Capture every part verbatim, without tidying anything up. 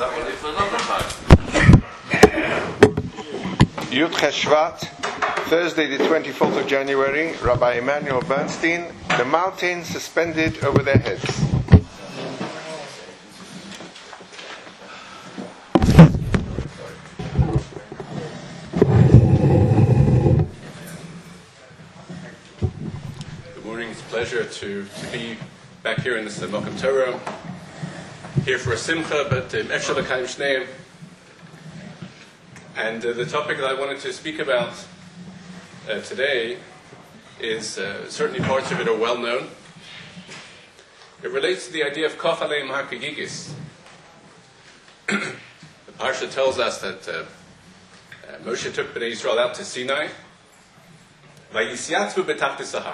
Yud Cheshvat, Thursday the twenty-fourth of January, Rabbi Emanuel Bernstein, the mountain suspended over their heads. Good morning, it's a pleasure to, to be back here in this Mokum Torah, here for a simcha, but Efshar L'Kayim Shneim. And uh, the topic that I wanted to speak about uh, today is, uh, certainly parts of it are well known. It relates to the idea of Kof Aleim HaKegigis. The Parsha tells us that uh, uh, Moshe took Bnei Yisrael out to Sinai, Vayisyatzvu b'tachtis Sahar.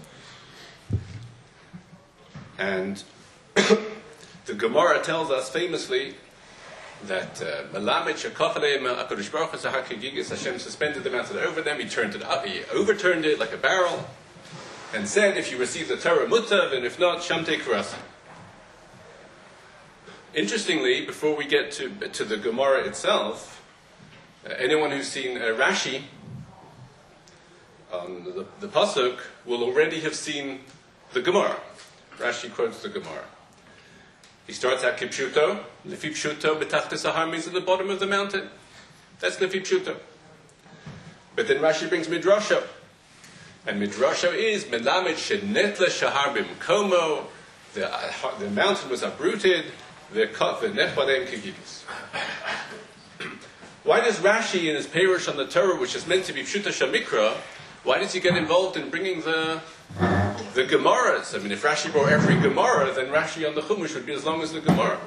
And the Gemara tells us famously that Melamed Shekof Aleim HaKadosh Baruch Hu Sahar Kegigis, Hashem suspended the mountain over them, he turned it up, he overturned it like a barrel, and said, if you receive the Torah, mutav, and if not, shamtei kurasa. Interestingly, before we get to, to the Gemara itself, uh, anyone who's seen uh, Rashi on the, the Pasuk will already have seen the Gemara. Rashi quotes the Gemara. He starts at Kipshuto. Lefi Pshuto b'tachtis Sahar means at the bottom of the mountain. That's Lefi Pshuto. But then Rashi brings Midrasho. And Midrasho is Melamed Shenetle Shahar B'mkomo. The the mountain was uprooted. The Nech B'aleim Kegigis. Why does Rashi in his Perush on the Torah, which is meant to be Pshuta Shamikra, why does he get involved in bringing the the Gemaras? I mean, if Rashi brought every Gemara, then Rashi on the Chumash would be as long as the Gemara.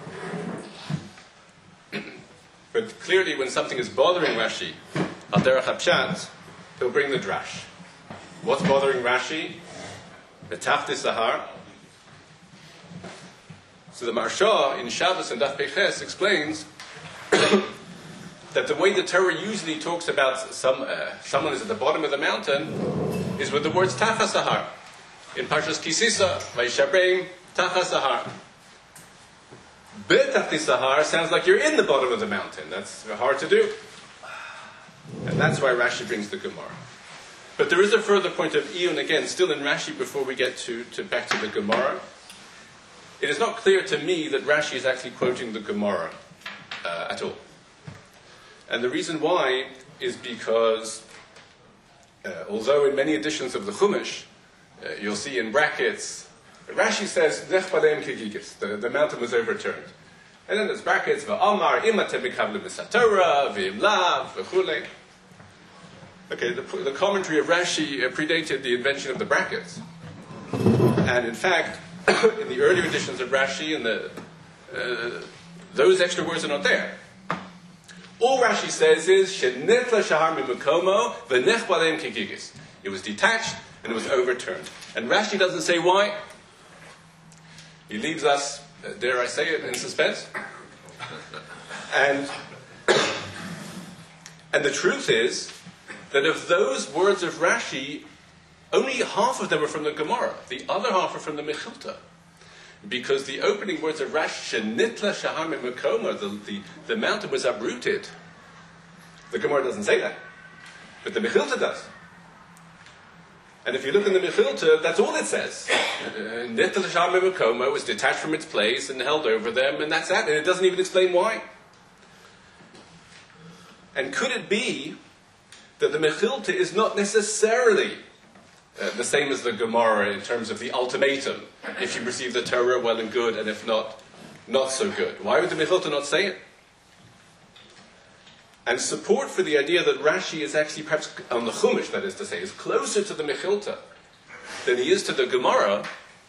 But clearly, when something is bothering Rashi, al derech hapshat, he'll bring the drash. What's bothering Rashi? The Tachtis Sahar. So the Marsha in Shabbos and Daf Peches explains that the way the Torah usually talks about some uh, someone is at the bottom of the mountain is with the words Tachas Sahar. In Parshas Kisisa, Vayishabreim Tachas Sahar. B'tachtis Sahar sounds like you're in the bottom of the mountain. That's hard to do. And that's why Rashi brings the Gemara. But there is a further point of Iyun, again, still in Rashi before we get to, to back to the Gemara. It is not clear to me that Rashi is actually quoting the Gemara uh, at all. And the reason why is because, uh, although in many editions of the Chumash, uh, you'll see in brackets, Rashi says, Nech B'aleim Kegigis, the, the mountain was overturned. And then there's brackets, V'amar imatem mikavle b'satorah, v'imlav, v'chulei. Okay, the, the commentary of Rashi uh, predated the invention of the brackets. And in fact, in the earlier editions of Rashi, and the, uh, those extra words are not there. All Rashi says is, Shenetla shahar mimukomo, v'nech b'aleim kegigis. It was detached, and it was overturned. And Rashi doesn't say why. He leaves us, uh, dare I say it, in suspense. And, and the truth is, that of those words of Rashi, only half of them are from the Gemara. The other half are from the Mechilta. Because the opening words of Rashi, Shenitla Shahar Mimukomo, the, the, the mountain was uprooted. The Gemara doesn't say that. But the Mechilta does. And if you look in the Mechilta, that's all it says. Nitla Shahar Mimukomo was detached from its place and held over them, and that's that. And it doesn't even explain why. And could it be that the Mechilta is not necessarily Uh, the same as the Gemara in terms of the ultimatum? If you receive the Torah, well and good, and if not, not so good. Why would the Mechilta not say it? And support for the idea that Rashi is actually perhaps, on the Chumash, that is to say, is closer to the Mechilta than he is to the Gemara,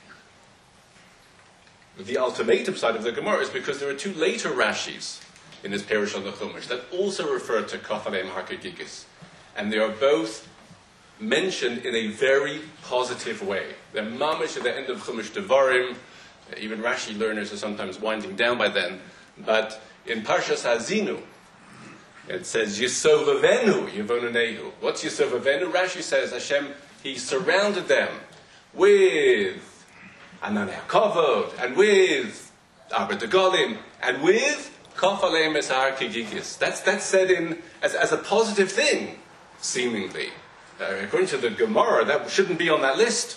the ultimatum side of the Gemara, is because there are two later Rashis in his Perush on the Chumash that also refer to Kof Aleim HaKegigis. And they are both mentioned in a very positive way. They're mamish at the end of Chumash Devarim. Even Rashi learners are sometimes winding down by then. But in Parshas Hazinu, it says, Yisovavenu, Yevonunehu. What's Yisovavenu? Rashi says, Hashem, He surrounded them with Ananei HaKavod, and with Arba Degalim, and with Kof aleim es har kigigis. That's, that's said in as, as a positive thing, seemingly. Uh, according to the Gemara, that shouldn't be on that list.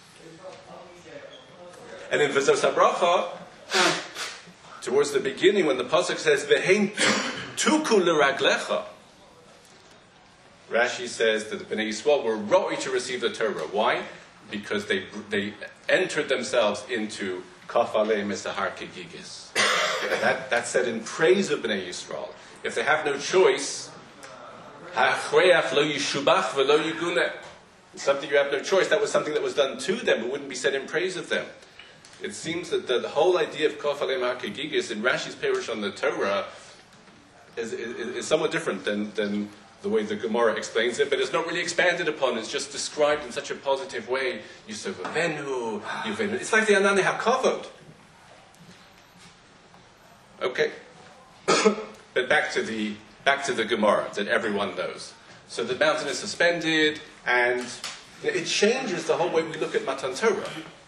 And in V'zos HaBracha, towards the beginning, when the pasuk says "V'hein tuku l'raglecha," Rashi says that the Bnei Yisrael were roi to receive the Torah. Why? Because they they entered themselves into Kof aleim es har kigigis. That that's said in praise of Bnei Yisrael. If they have no choice, ha'achreach lo yishubach v'lo yiguneh. Something you have no choice. That was something that was done to them. It wouldn't be said in praise of them. It seems that the, the whole idea of Kof aleim har kigigis in Rashi's Perush on the Torah is, is, is somewhat different than, than the way the Gemara explains it, but it's not really expanded upon. It's just described in such a positive way. Yusuf Avenu, Yuvenu. It's like the Anani HaKavod. Okay. But back to the back to the Gemara that everyone knows. So the mountain is suspended, and it changes the whole way we look at Matan Torah.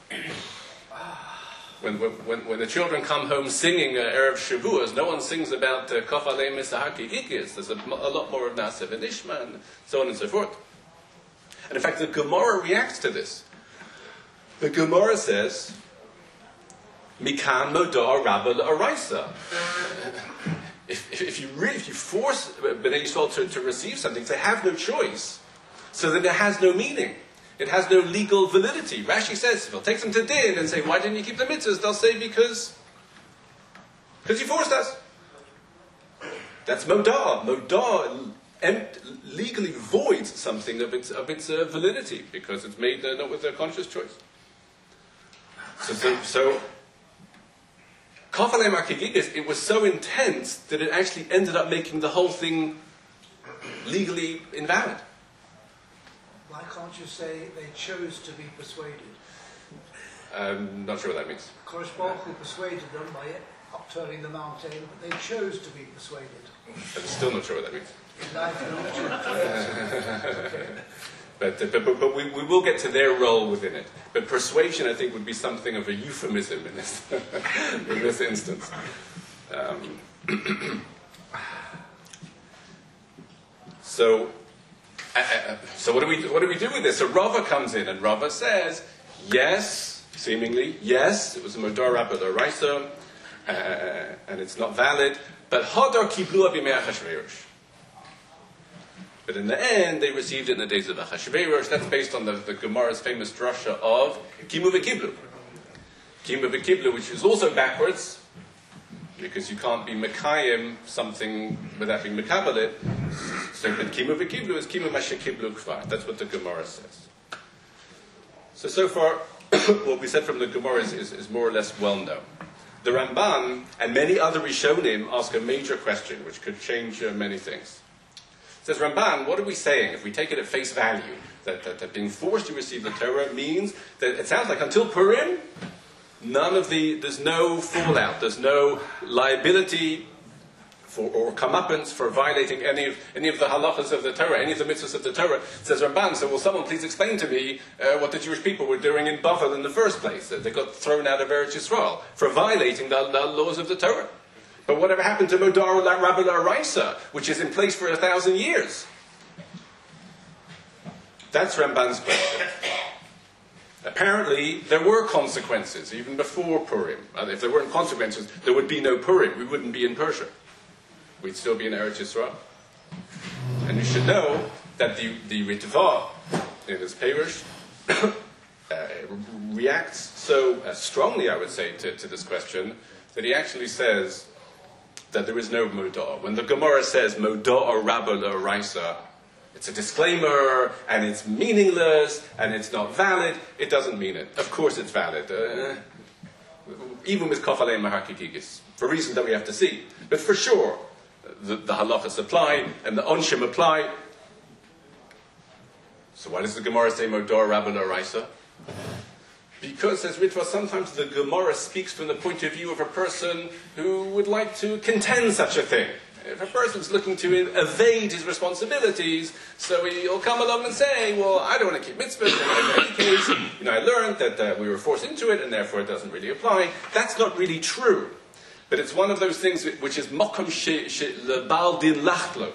When, when, when the children come home singing uh, Erev Shavuos, no one sings about uh, Kof aleim es har kigigis. There's a, a lot more of Na'aseh v'Nishma, and so on and so forth. And in fact, the Gemara reacts to this. The Gemara says, Mikan modar rabba l'oraisa. If, if, if you really, if you force Bnei Yisrael to, to receive something, they have no choice. So then it has no meaning. It has no legal validity. Rashi says, if he'll take them to din and say, why didn't you keep the mitzvahs? They'll say, because because you forced us. That's modar. Modar legally voids something of its of its uh, validity, because it's made uh, not with a conscious choice. So, so, so Kof aleim har kigigis, it was so intense that it actually ended up making the whole thing legally invalid. Why can't you say they chose to be persuaded? I'm not sure what that means. Kodesh Baruch Hu persuaded them by upturning the mountain, but they chose to be persuaded. I'm still not sure what that means. Life and okay. But, uh, but, but, but we, we will get to their role within it. But persuasion, I think, would be something of a euphemism in this, in this instance. Um, so... Uh, so what do we what do we do with this? So Rava comes in, and Rava says, yes, seemingly, yes, it was a modar rabba l'oraisa, uh, and it's not valid, but hadar kiblua b'mei Achashverosh. But in the end, they received it in the days of Achashverosh. That's based on the, the Gemara's famous drasha of kimu v'kiblu. Kimu v'kiblu, which is also backwards, because you can't be mekayim something without being mekabel it. So, but kimu v'kiblu is kimu mashakiblu kvar. That's what the Gemara says. So, so far, what we said from the Gemara is, is, is more or less well known. The Ramban and many other Rishonim ask a major question, which could change uh, many things. It says, Ramban, what are we saying if we take it at face value? That, that, that being forced to receive the Torah means that it sounds like until Purim, none of the, there's no fallout, there's no liability for, or comeuppance for violating any of, any of the halachas of the Torah, any of the mitzvahs of the Torah. Says Ramban, so will someone please explain to me uh, what the Jewish people were doing in Bavel in the first place, that they got thrown out of Eretz Yisrael for violating the, the laws of the Torah. But whatever happened to Modar Rabba l'oraisa, which is in place for a thousand years? That's Ramban's question. Apparently, there were consequences, even before Purim. And if there weren't consequences, there would be no Purim. We wouldn't be in Persia. We'd still be in Eretz Yisrael. And you should know that the, the Ritva, in his Perush, uh, reacts so uh, strongly, I would say, to, to this question, that he actually says that there is no Modar. When the Gemara says, Modar Rabba l'oraisa, it's a disclaimer, and it's meaningless, and it's not valid. It doesn't mean it. Of course it's valid. Uh, even with Kof aleim har kigigis, for reasons that we have to see. But for sure, the, the halachas apply, and the onshim apply. So why does the Gemara say Modar Rabba l'oraisa? Because, says Ritva, sometimes the Gemara speaks from the point of view of a person who would like to contend such a thing. If a person's looking to evade his responsibilities, so he'll come along and say, well, I don't want to keep mitzvahs, in any case, you know, I learned that uh, we were forced into it, and therefore it doesn't really apply. That's not really true. But it's one of those things which is mokum she lebal din lachtlo.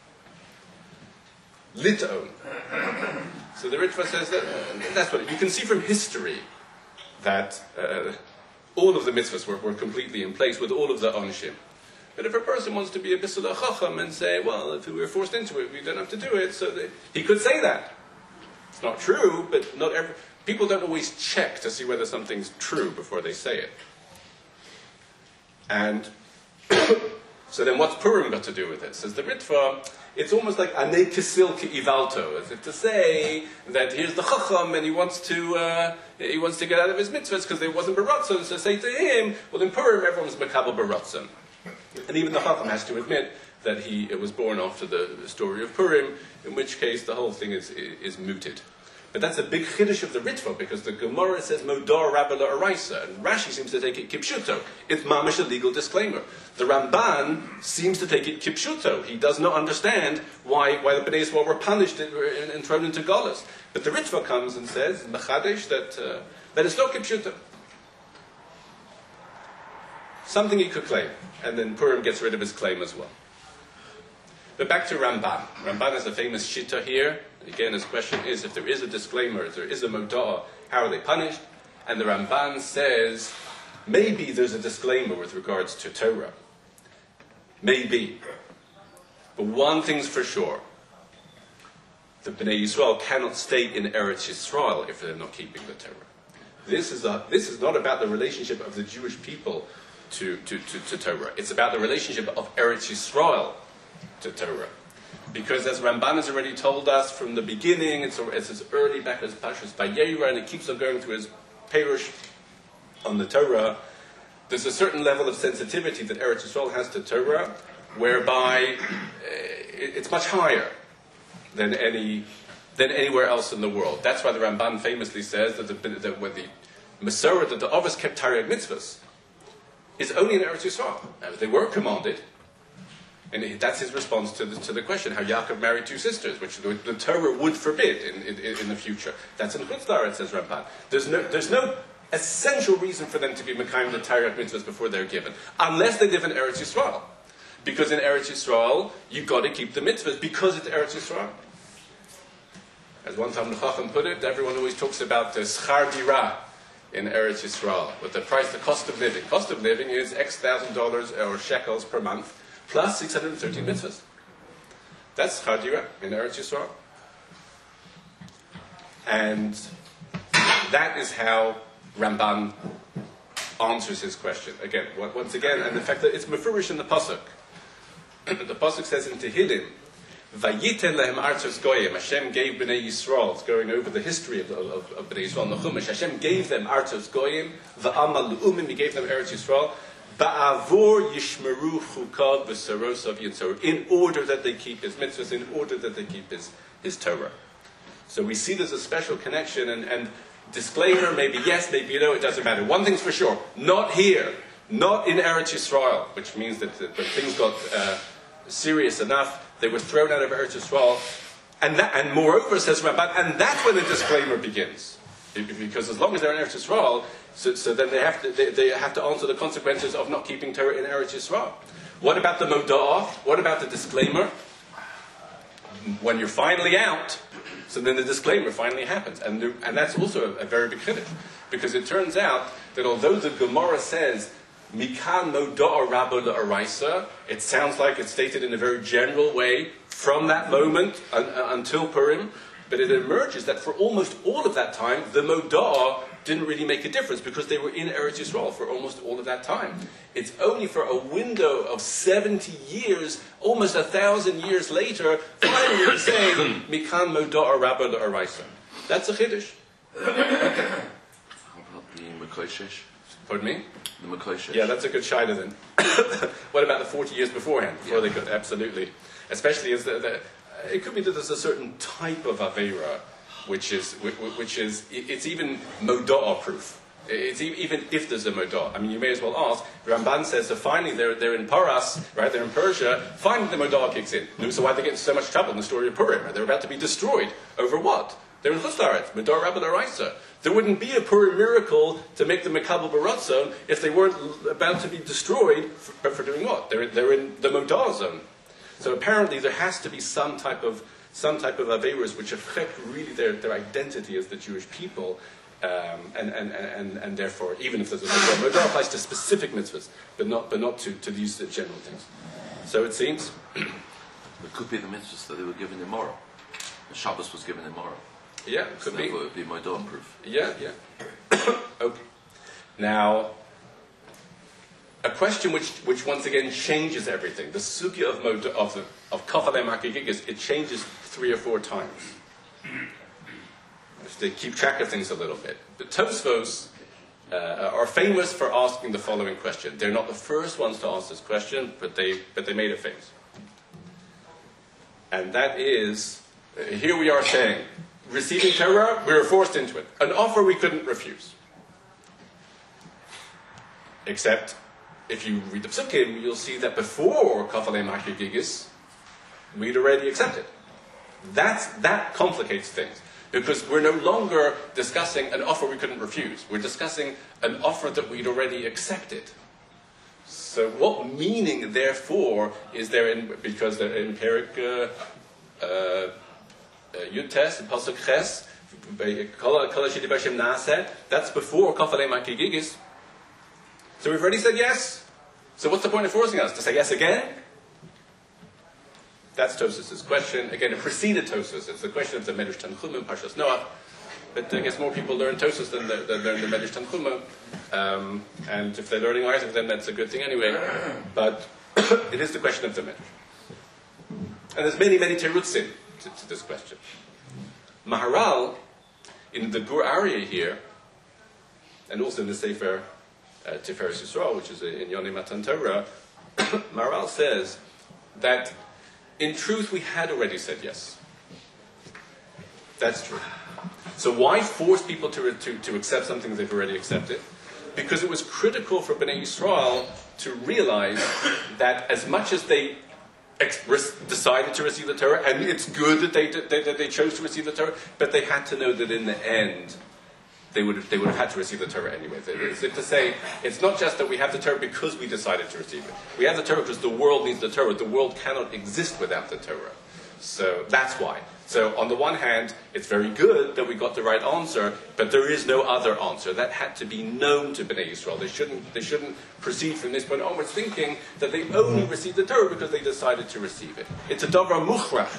Litown. So the Ritva says that that's what you can see from history that uh, all of the mitzvahs were, were completely in place with all of the onshim. But if a person wants to be a bisula chacham and say, well, if we were forced into it, we don't have to do it, so they, he could say that. It's not true, but not every, people don't always check to see whether something's true before they say it. And so then what's Purim got to do with it? Says the Ritva, it's almost like ane kisil ivalto, as if to say that here's the chacham and he wants to uh, he wants to get out of his mitzvahs because there wasn't baratzon. So say to him, well in Purim everyone's makabel baratzon, and even the chacham has to admit that he it was born after the, the story of Purim, in which case the whole thing is is mooted. But that's a big chiddush of the Ritva, because the Gemara says Modar Rabala Araisa, and Rashi seems to take it Kipshuto. It's mamish a legal disclaimer. The Ramban seems to take it Kipshuto. He does not understand why, why the Bnei Yisrael were punished and, and thrown into Golas. But the Ritva comes and says, Mechadesh, that, uh, that it's not Kipshuto. Something he could claim. And then Purim gets rid of his claim as well. But back to Ramban. Ramban has a famous shita here. Again, his question is, if there is a disclaimer, if there is a modah, how are they punished? And the Ramban says, maybe there's a disclaimer with regards to Torah. Maybe. But one thing's for sure. The Bnei Yisrael cannot stay in Eretz Yisrael if they're not keeping the Torah. This is, a, this is not about the relationship of the Jewish people to, to, to, to Torah. It's about the relationship of Eretz Yisrael to Torah. Because as Ramban has already told us from the beginning, it's, it's as early back as Pashas Vayera, and it keeps on going through his Perush on the Torah, there's a certain level of sensitivity that Eretz Yisrael has to Torah, whereby uh, it's much higher than any than anywhere else in the world. That's why the Ramban famously says that the, that when the Masorah, that the Avos kept Taryag mitzvahs, is only in Eretz Yisrael. Now, they were commanded. And that's his response to the, to the question, how Yaakov married two sisters, which the, the Torah would forbid in, in, in the future. That's in Chutz La'aretz, says Ramban. There's no, there's no essential reason for them to be Mekayim the Taryag mitzvahs before they're given, unless they live in Eretz Yisrael. Because in Eretz Yisrael, you've got to keep the mitzvahs, because it's Eretz Yisrael. As one time the Chacham put it, everyone always talks about the schar dira in Eretz Yisrael, with the price, the cost of living. Cost of living is X thousand dollars or shekels per month, plus six hundred thirteen mitzvahs. That's schar dira in Eretz Yisrael. And that is how Ramban answers his question. Again, once again, and the fact that it's mefurish in the pasuk. The pasuk says in Tehillim, "Vayiten lehem artzos goyim." Hashem gave Bnei Yisrael. It's going over the history of, of, of Bnei Yisrael in the Chumash. Hashem gave them artzos goyim. Va'amal lu'umim. He gave them Eretz Yisrael. Ba'avor yishmeru chukad v'sarosav yitzor. In order that they keep his mitzvahs, in order that they keep his, his Torah. So we see there's a special connection, and, and disclaimer, maybe yes, maybe no, it doesn't matter. One thing's for sure, not here, not in Eretz Yisrael, which means that, that, that things got uh, serious enough, they were thrown out of Eretz Yisrael, and, that, and moreover, says Ramban, and that's when the disclaimer begins. Because as long as they're in Eretz Yisrael, so, so then they have, to, they, they have to answer the consequences of not keeping Torah in Eretz Yisrael. What about the moda'ah? What about the disclaimer? When you're finally out, so then the disclaimer finally happens. And, the, and that's also a, a very big chiddush. Because it turns out that although the Gemara says, Mikan moda'ah rabbo la'araisa, it sounds like it's stated in a very general way from that moment un, uh, until Purim, but it emerges that for almost all of that time, the moda'ah didn't really make a difference because they were in Eretz Yisrael for almost all of that time. It's only for a window of seventy years, almost a thousand years later, finally we say, Mikan moda'ah rabbo la'araisa. That's a chiddush. How about the Mekoshesh? Pardon me? The Mekoshesh. Yeah, that's a good shayla then. What about the forty years beforehand? Before they could, absolutely. Especially as the, the it could be that there's a certain type of Aveira which is, which is, it's even Moda'ah proof. It's even if there's a Moda'ah. I mean, you may as well ask, Ramban says, so finally they're, they're in Paras, right, they're in Persia, finally the Moda'ah kicks in. So why are they getting so much trouble in the story of Purim? They're about to be destroyed. Over what? They're in Chutz La'aretz, Medor Rabba L'Oraisa. There wouldn't be a Purim miracle to make them Mekabel B'Ratzon if they weren't about to be destroyed for, for doing what? They're, they're in the Modah zone. So apparently there has to be some type of some type of Averas which affect really their, their identity as the Jewish people, um, and, and, and, and therefore, even if there's a Modah, Modah applies to specific mitzvahs, but not, but not to, to these general things. So it seems... It could be the mitzvahs that they were given tomorrow. The Shabbos was given tomorrow. Yeah, could so be. It would be my dawn proof. Yeah, yeah. Okay. Now, a question which, which once again changes everything. The sugya of Modah, of the of Kafalei Makigigis, it changes three or four times. If they keep track of things a little bit. The Tosfos uh, are famous for asking the following question. They're not the first ones to ask this question, but they but they made it famous. And that is, uh, here we are saying, receiving Torah, we were forced into it. An offer we couldn't refuse. Except, if you read the Psukim, you'll see that before Kafalei Makigigis, we'd already accepted. That's, that complicates things. Because we're no longer discussing an offer we couldn't refuse. We're discussing an offer that we'd already accepted. So what meaning, therefore, is there in, because in Perik uh, uh, Yutes, Pasuk Ches, that's before Kafalei Makigigis. So we've already said yes. So what's the point of forcing us? To say yes again? That's Tosfos' question. Again, it preceded Tosfos. It's the question of the Medrash Tanchuma, Parshas Noach. But I guess more people learn Tosfos than, the, than learn the Medrash Tanchuma. Um, and if they're learning Isaac, then that's a good thing anyway. But it is the question of the Medrash. And there's many, many terutzim to, to this question. Maharal, in the Gur Aryeh here, and also in the Sefer uh, Tiferes Yisrael, which is in Yonei Matan Torah, Maharal says that in truth we had already said yes. That's true. So why force people to, to, to accept something they've already accepted? Because it was critical for Bnei Yisrael to realize that as much as they ex- decided to receive the Torah, and it's good that they, that, that they chose to receive the Torah, but they had to know that in the end, they would have, they would have had to receive the Torah anyway. It's to say, it's not just that we have the Torah because we decided to receive it. We have the Torah because the world needs the Torah. The world cannot exist without the Torah. So that's why. So on the one hand, it's very good that we got the right answer, but there is no other answer. That had to be known to Bnei Yisrael. They shouldn't, they shouldn't proceed from this point onwards thinking that they only received the Torah because they decided to receive it. It's a davar muchrach.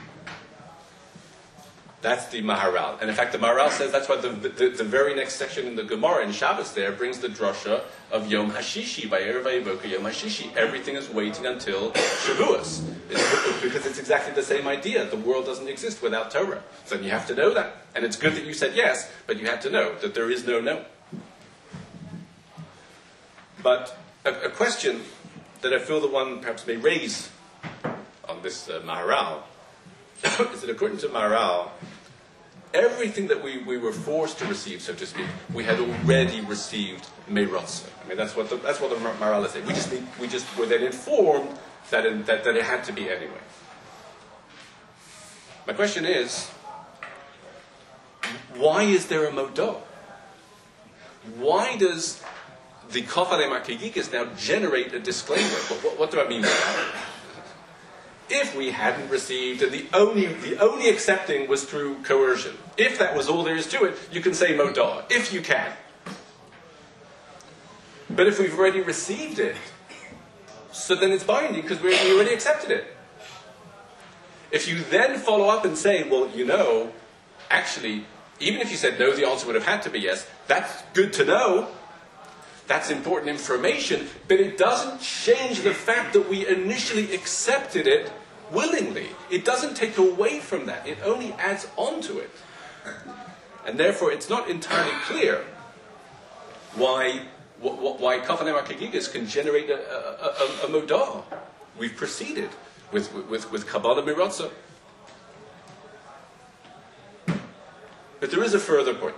That's the Maharal. And in fact, the Maharal says that's why the, the, the very next section in the Gemara in Shabbos there brings the drasha of Yom HaShishi, by Erev Vayivoka Yom HaShishi. Everything is waiting until Shavuos. It's, because it's exactly the same idea. The world doesn't exist without Torah. So you have to know that. And it's good that you said yes, but you have to know that there is no no. But a, a question that I feel the one perhaps may raise on this uh, Maharal is that according to Maharal, everything that we, we were forced to receive, so to speak, we had already received meirotza. I mean, that's what the, that's what the Maharal is saying. We just need, we just were then informed that, in, that that it had to be anyway. My question is, why is there a modah? Why does the Kafalei Makigigis now generate a disclaimer? What, what, what do I mean by that? If we hadn't received, and the only the only accepting was through coercion, if that was all there is to it, you can say modah, if you can. But if we've already received it, so then it's binding because we already accepted it. If you then follow up and say, well, you know, actually, even if you said no, the answer would have had to be yes, that's good to know. That's important information, but it doesn't change the fact that we initially accepted it willingly. It doesn't take away from that. It only adds on to it. And therefore, it's not entirely clear why why Kafalei Makigigis can generate a, a, a, a modah. We've proceeded with with with Kabbalah Miratza. But there is a further point.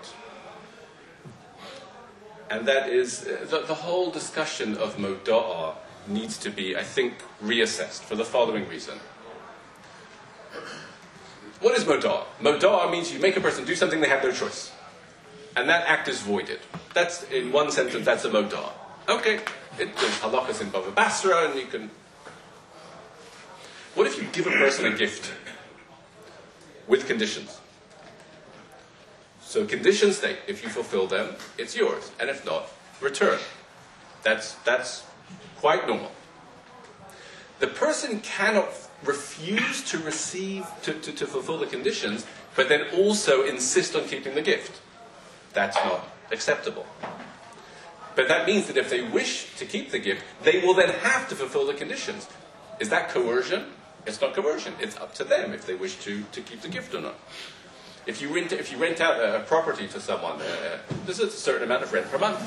And that is, uh, the, the whole discussion of Moda'ah needs to be, I think, reassessed for the following reason. What is modar? Modar means you make a person do something they have no choice. And that act is voided. That's, in one sentence, that's a modar. Okay, it, there's halachas in Bava Basra, and you can... What if you give a person a gift with conditions? So conditions state, if you fulfill them, it's yours. And if not, return. That's, that's quite normal. The person cannot refuse to receive, to, to, to fulfill the conditions, but then also insist on keeping the gift. That's not acceptable. But that means that if they wish to keep the gift, they will then have to fulfill the conditions. Is that coercion? It's not coercion. It's up to them if they wish to, to keep the gift or not. If you rent, if you rent out a, a property to someone, uh, there's a certain amount of rent per month.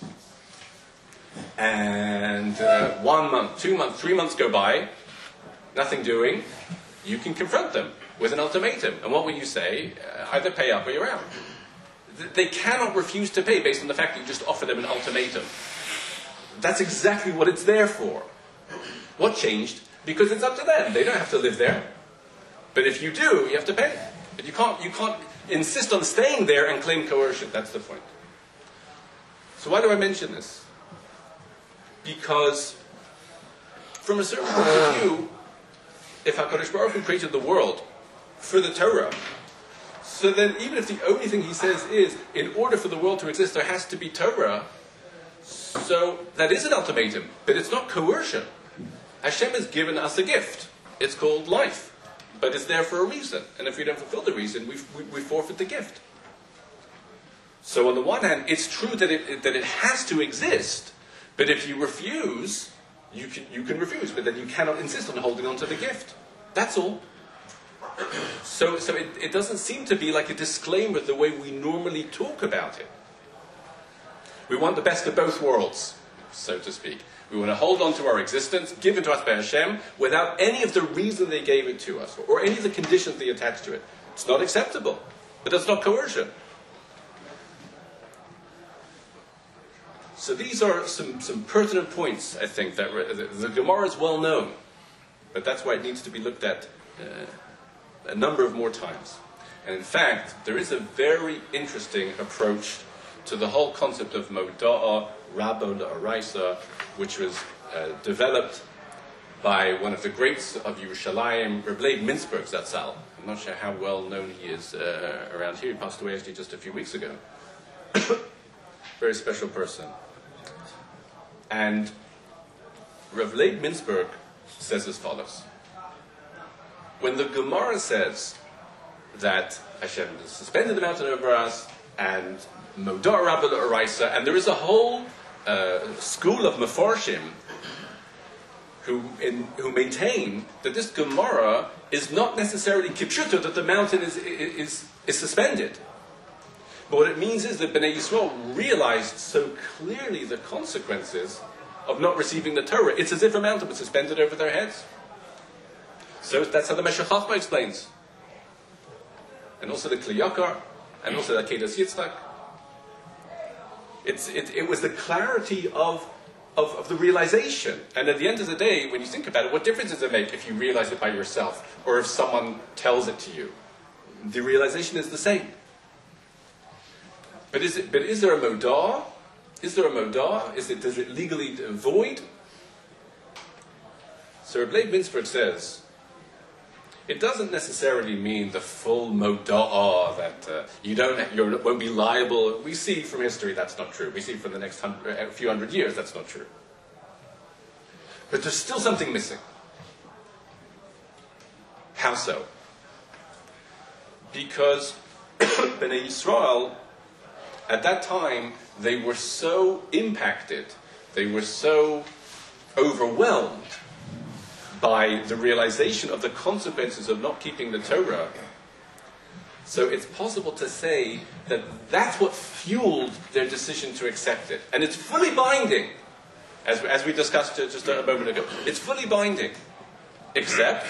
And uh, one month, two months, three months go by, nothing doing, you can confront them with an ultimatum. And what will you say? Uh, either pay up or you're out. Th- they cannot refuse to pay based on the fact that you just offer them an ultimatum. That's exactly what it's there for. What changed? Because it's up to them. They don't have to live there. But if you do, you have to pay. But you can't, you can't insist on staying there and claim coercion. That's the point. So why do I mention this? Because from a certain point of view, if HaKadosh Baruch Hu created the world for the Torah, so then even if the only thing he says is, in order for the world to exist, there has to be Torah, so that is an ultimatum, but it's not coercion. Hashem has given us a gift. It's called life. But it's there for a reason. And if we don't fulfill the reason, we, we, we forfeit the gift. So on the one hand, it's true that it, that it has to exist, but if you refuse, you can, you can refuse, but then you cannot insist on holding on to the gift. That's all. So, so it, it doesn't seem to be like a disclaimer the way we normally talk about it. We want the best of both worlds, so to speak. We want to hold on to our existence, given to us by Hashem, without any of the reason they gave it to us, or any of the conditions they attached to it. It's not acceptable, but that's not coercion. So these are some, some pertinent points, I think, that re- the, the Gemara is well known, but that's why it needs to be looked at uh, a number of more times. And in fact, there is a very interesting approach to the whole concept of Moda'a, Rabbo L'Oraisa, which was uh, developed by one of the greats of Yerushalayim, Reb Leib Mintzberg Zatzal. I'm not sure how well known he is uh, around here. He passed away actually just a few weeks ago. Very special person. And Reb Leib Mintzberg says as follows. When the Gemara says that Hashem suspended the mountain over us, and Modar Rabba L'Oraisa, and there is a whole uh, school of Mefarshim who, in, who maintain that this Gemara is not necessarily kipshuta, that the mountain is, is, is suspended. But what it means is that Bnei Yisrael realized so clearly the consequences of not receiving the Torah. It's as if a mountain was suspended over their heads. So that's how the Meshech Chochmah explains. And also the Kli Yakar, and also the Akedas Yitzchak. It's, it, it was the clarity of, of, of the realization. And at the end of the day, when you think about it, what difference does it make if you realize it by yourself, or if someone tells it to you? The realization is the same. But is, it, but is there a modah? Is there a modah? Is it, does it legally void? So Reb Leib Mintzberg says, it doesn't necessarily mean the full modah that uh, you don't, you won't be liable. We see from history that's not true. We see from the next hundred, a few hundred years that's not true. But there's still something missing. How so? Because Bnei Yisrael, at that time, they were so impacted, they were so overwhelmed by the realization of the consequences of not keeping the Torah. So it's possible to say that that's what fueled their decision to accept it. And it's fully binding, as, as we discussed just a moment ago. It's fully binding, except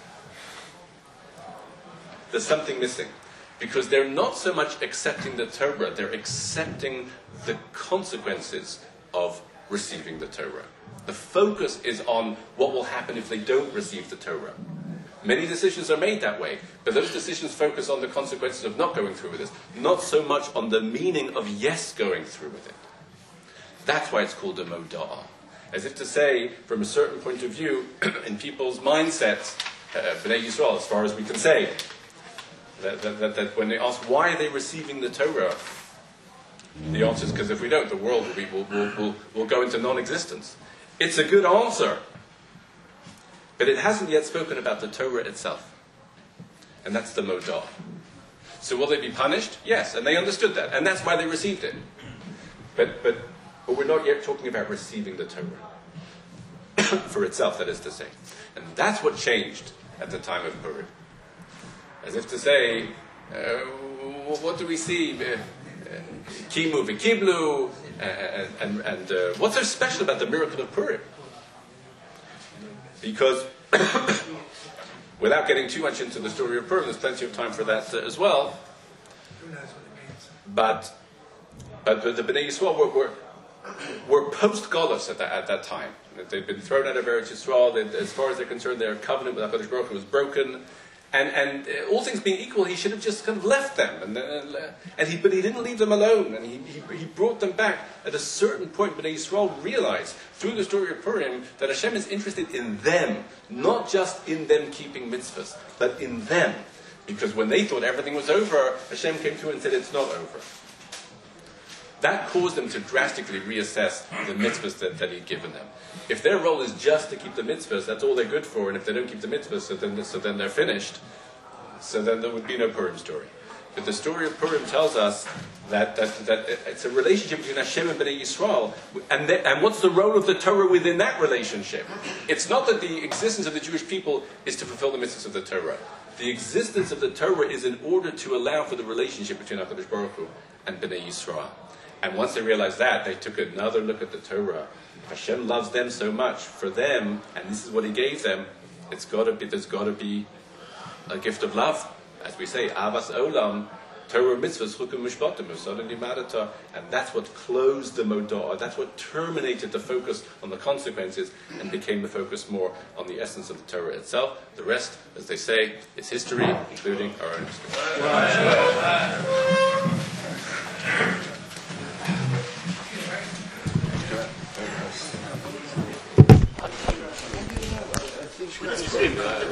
there's something missing. Because they're not so much accepting the Torah, they're accepting the consequences of receiving the Torah. The focus is on what will happen if they don't receive the Torah. Many decisions are made that way, but those decisions focus on the consequences of not going through with this, not so much on the meaning of yes going through with it. That's why it's called a moda'ah. As if to say, from a certain point of view, in people's mindsets, uh, Bnei Yisrael, as far as we can say, that, that, that, that when they ask why are they receiving the Torah, the answer is because if we don't, the world will, be, will, will, will, will go into non-existence. It's a good answer. But it hasn't yet spoken about the Torah itself. And that's the moda'ah. So will they be punished? Yes, and they understood that. And that's why they received it. But, but, but we're not yet talking about receiving the Torah. For itself, that is to say. And that's what changed at the time of Purim. As if to say, uh, what do we see? Kimu v'kiblu, and, and, and uh, what's so special about the miracle of Purim? Because, without getting too much into the story of Purim, there's plenty of time for that uh, as well. Who knows what it means? But, but the, the Bnei Yisrael were, were, were post-Golus at that, at that time. They'd been thrown out of Eretz Yisrael. They, as far as they're concerned, their covenant with HaKadosh Baruch Hu was broken. And, and uh, all things being equal, he should have just kind of left them. And, uh, and he, but he didn't leave them alone. And he, he, he brought them back. At a certain point, Bnei Yisrael realized, through the story of Purim, that Hashem is interested in them. Not just in them keeping mitzvahs, but in them. Because when they thought everything was over, Hashem came through and said, it's not over. That caused them to drastically reassess the mitzvahs that, that he'd given them. If their role is just to keep the mitzvahs, that's all they're good for, and if they don't keep the mitzvahs, so then, so then they're finished. So then there would be no Purim story. But the story of Purim tells us that, that, that it's a relationship between Hashem and Bnei Yisrael. And, the, and what's the role of the Torah within that relationship? It's not that the existence of the Jewish people is to fulfill the mitzvahs of the Torah. The existence of the Torah is in order to allow for the relationship between HaKadosh Baruch Hu and Bnei Yisrael. And once they realized that, they took another look at the Torah. If Hashem loves them so much, for them, and this is what He gave them, it's got to be. There's got to be a gift of love, as we say, Avas Olam, Torah mitzvahs, chukim mishpatim, usadim limadata, and that's what closed the moda'ah. That's what terminated the focus on the consequences and became the focus more on the essence of the Torah itself. The rest, as they say, is history, including our own history.